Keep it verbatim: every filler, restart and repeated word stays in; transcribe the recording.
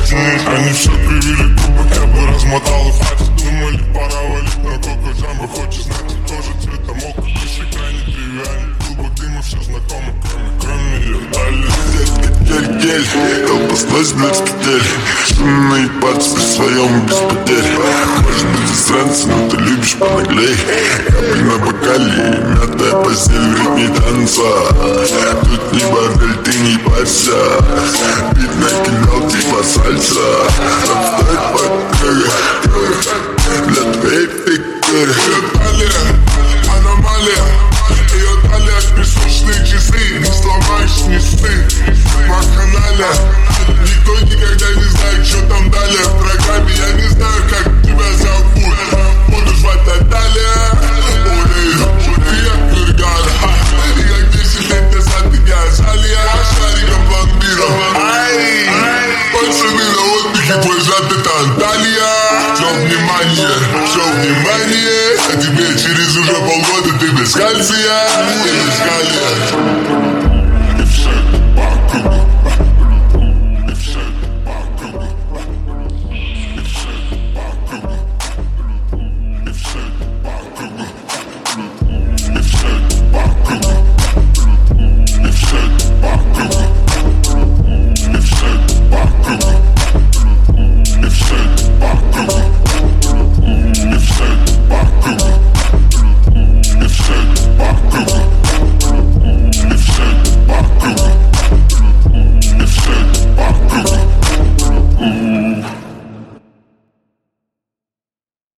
Они все кривили губы, я бы размотал и хватит. Думали, пора валить, но Коко Джамбо хочет знать. Тоже цвета мока, пиши крайне тривиальный. Клубок дыма все знакомо, кроме, кроме ее талии. Гель, гель, колбасность, блядь, стель. Шумно ебаться при своем без потерь. Может быть засранцы, но ты любишь понаглей. Капли на бокале, мятая постель в ритме танца. Тут не бордель, ты не парься. Бит накидал типа сальса. Отстать по кругу для твоей фигуры. Ее талия, аномалия. Ее талия, песочные часы. Не сломаешь, не сты. По канале никто никогда не знает, что там далее. В программе я не знаю, как тебя зовут. Буду звать Наталья. Ой, ты як Кырган. И как десять лет назад меня звали я шариком вампиром. Ай, пацаны на отдыхе, твой зад это Анталия. Все внимание, все внимание. А тебе через уже полгода ты без кальция. Ты без калия.